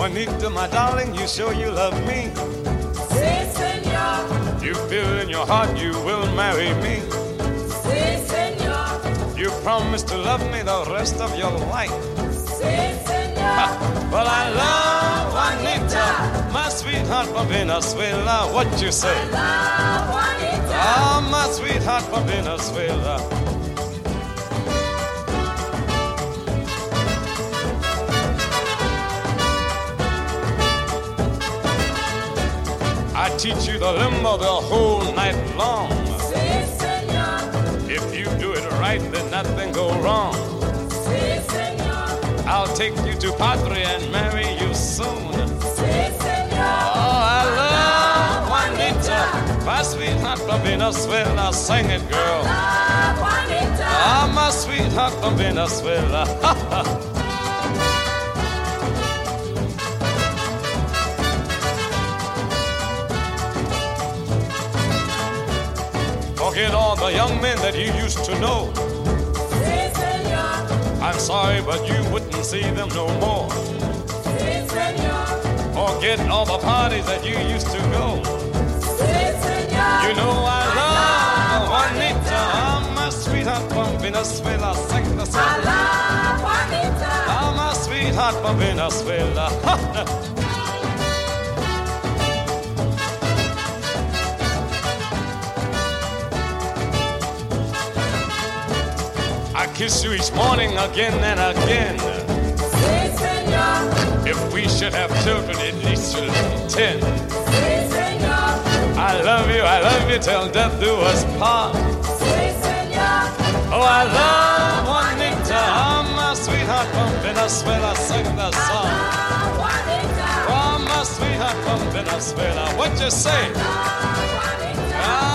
Juanita, my darling, you show you love me. Si, senor. You feel in your heart you will marry me. Si, senor. You promise to love me the rest of your life. Si, senor. Well, I love Juanita, my sweetheart from Venezuela. What you say? I love Juanita. Ah, my sweetheart from Venezuela. I teach you the limbo the whole night long. Si, senor. If you do it right, then nothing go wrong. Si, senor. I'll take you to Padre and marry you soon. Si, senor. Oh, I love Juanita, my sweetheart from Venezuela. Sing it, girl. Love Juanita. Ah, my sweetheart from Venezuela. Forget all the young men that you used to know. Si, senor. I'm sorry, but you wouldn't see them no more. Si, senor. Forget all the parties that you used to go. Si, senor. You know I love Juanita, my sweetheart from Venezuela. Sing the I song. love Juanita. Ah, my sweetheart from Venezuela. I kiss you each morning again and again. Si, senor. If we should have children, at least should be 10. Si, senor. I love you till death do us part. Si, senor. Oh, I love Juanita, my sweetheart from Venezuela. Sing the song. Love Juanita. Oh, my sweetheart from Venezuela. What you say? Love Juanita. Ah,